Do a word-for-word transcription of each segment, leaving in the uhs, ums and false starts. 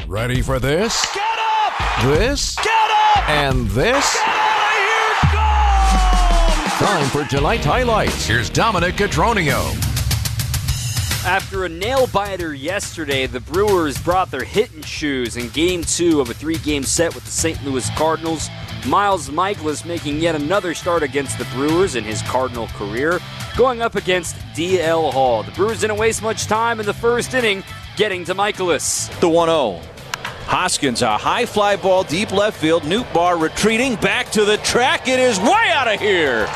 Ready for this? Get up! This? Get up! And this? Get out of here! Go! Time for tonight's highlights. Here's Dominic Cotroneo. After a nail-biter yesterday, the Brewers brought their hitting shoes in Game two of a three-game set with the Saint Louis Cardinals. Miles Mikolas making yet another start against the Brewers in his Cardinal career, going up against D L Hall. The Brewers didn't waste much time in the first inning getting to Mikolas. The one oh. Hoskins, a high fly ball deep left field. Nootbaar retreating back to the track. It is way out of here.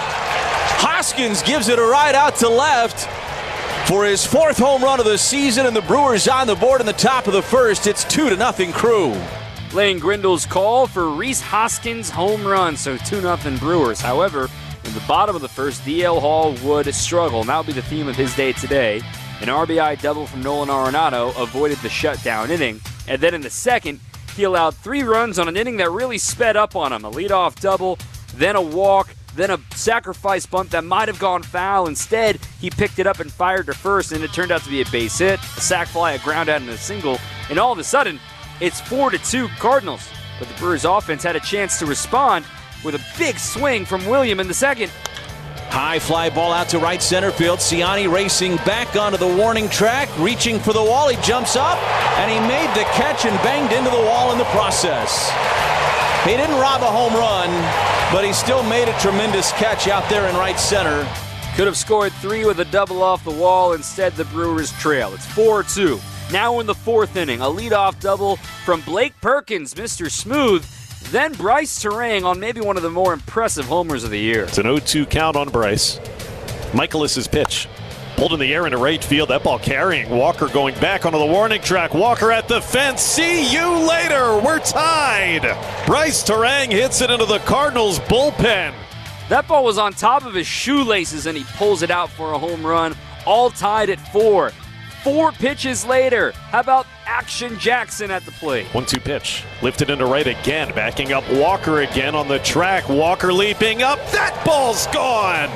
Hoskins gives it a ride out to left for his fourth home run of the season, and the Brewers on the board in the top of the first. It's two to nothing Crew. Lane Grindle's call for Rhys Hoskins' home run, so two nothing Brewers. However, in the bottom of the first, D L Hall would struggle, and that would be the theme of his day today. An R B I double from Nolan Arenado avoided the shutdown inning, and then in the second, he allowed three runs on an inning that really sped up on him. A leadoff double, then a walk, then a sacrifice bunt that might have gone foul. Instead, he picked it up and fired to first, and it turned out to be a base hit, a sac fly, a ground out, and a single. And all of a sudden, it's four to two Cardinals. But the Brewers offense had a chance to respond with a big swing from William in the second. High fly ball out to right center field. Ciani racing back onto the warning track, reaching for the wall. He jumps up, and he made the catch and banged into the wall in the process. He didn't rob a home run, but he still made a tremendous catch out there in right center. Could have scored three with a double off the wall. Instead, the Brewers trail. It's four two. Now in the fourth inning, a leadoff double from Blake Perkins, Mister Smooth. Then Bryce Terang on maybe one of the more impressive homers of the year. It's an oh two count on Bryce. Mikolas' pitch. Pulled in the air into right field. That ball carrying. Walker going back onto the warning track. Walker at the fence. See you later. We're tied. Bryce Terang hits it into the Cardinals bullpen. That ball was on top of his shoelaces, and he pulls it out for a home run. All tied at four. Four pitches later. How about Action Jackson at the plate? one two pitch. Lifted into right again. Backing up Walker again on the track. Walker leaping up. That ball's gone.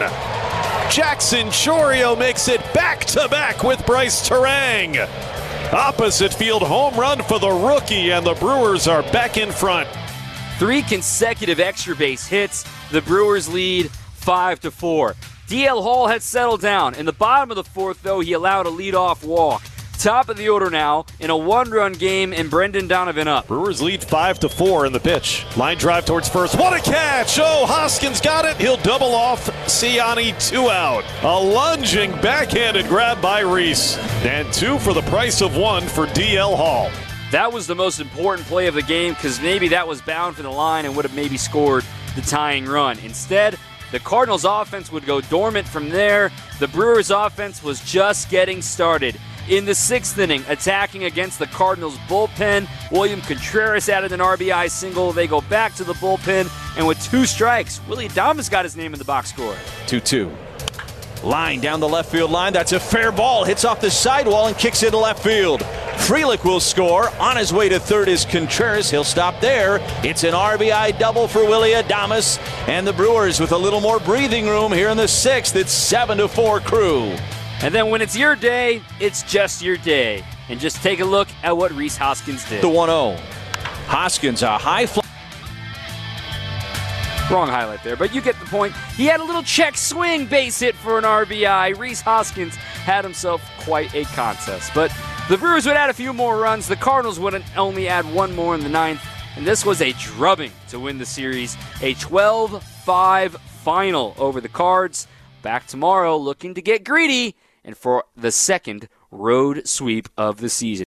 Jackson Chourio makes it back-to-back with Bryce Terang. Opposite field home run for the rookie, and the Brewers are back in front. Three consecutive extra base hits. The Brewers lead five to four. D L Hall had settled down. In the bottom of the fourth, though, he allowed a leadoff walk. Top of the order now in a one-run game, and Brendan Donovan up. Brewers lead five to four in the pitch. Line drive towards first. What a catch! Oh, Hoskins got it. He'll double off Ciani, two out. A lunging backhanded grab by Rhys. And two for the price of one for D L Hall. That was the most important play of the game, because maybe that was bound for the line and would have maybe scored the tying run. Instead, the Cardinals' offense would go dormant from there. The Brewers' offense was just getting started. In the sixth inning, attacking against the Cardinals' bullpen, William Contreras added an R B I single. They go back to the bullpen, and with two strikes, Willie Adames got his name in the box score. two two. Line down the left field line. That's a fair ball. Hits off the sidewall and kicks into left field. Frelick will score. On his way to third is Contreras. He'll stop there. It's an R B I double for Willie Adames. And the Brewers with a little more breathing room here in the sixth. It's seven to four Crew. And then when it's your day, it's just your day. And just take a look at what Rhys Hoskins did. The one oh. Hoskins, a high fly. Wrong highlight there, but you get the point. He had a little check swing base hit for an R B I. Rhys Hoskins had himself quite a contest. But the Brewers would add a few more runs. The Cardinals would only add one more in the ninth. And this was a drubbing to win the series. A twelve five final over the Cards. Back tomorrow looking to get greedy and for the second road sweep of the season.